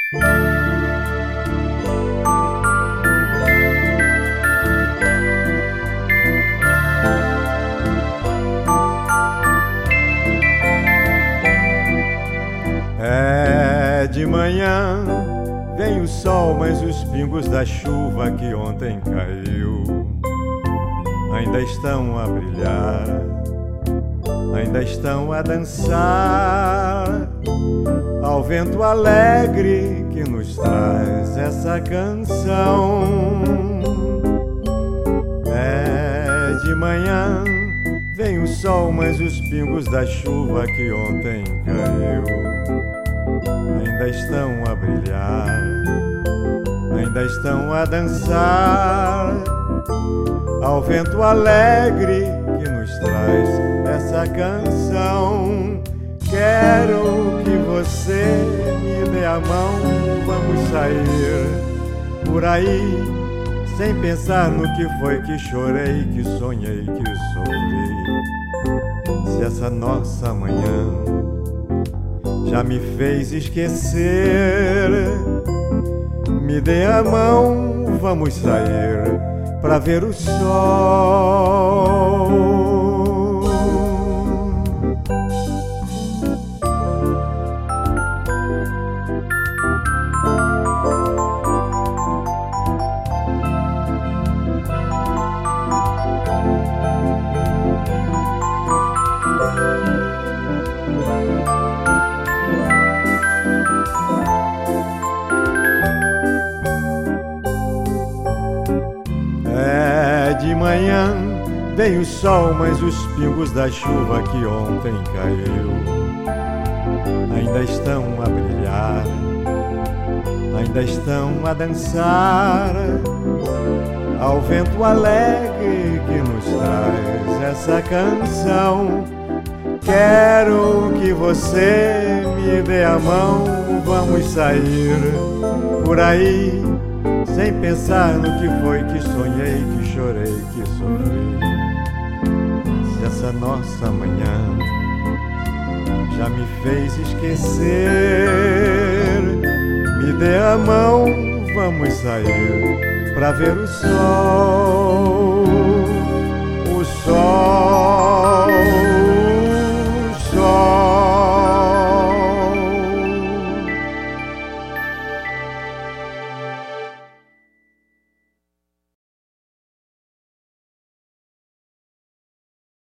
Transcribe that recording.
É de manhã, vem o sol, mas os pingos da chuva que ontem caiu ainda estão a brilhar, ainda estão a dançar ao vento alegre que nos traz essa canção. É de manhã, vem o sol, mas os pingos da chuva que ontem caiu ainda estão a brilhar, ainda estão a dançar ao vento alegre que nos traz essa canção. Quero que você me dê a mão, vamos sair por aí, sem pensar no que foi que chorei, que sonhei, que sofri. Se essa nossa manhã já me fez esquecer, me dê a mão, vamos sair pra ver o sol. De manhã vem o sol, mas os pingos da chuva que ontem caiu ainda estão a brilhar, ainda estão a dançar ao vento alegre que nos traz essa canção. Quero que você me dê a mão, vamos sair por aí, sem pensar no que foi que sonhei, que chorei, que sofri. Se essa nossa manhã já me fez esquecer, me dê a mão, vamos sair pra ver o sol.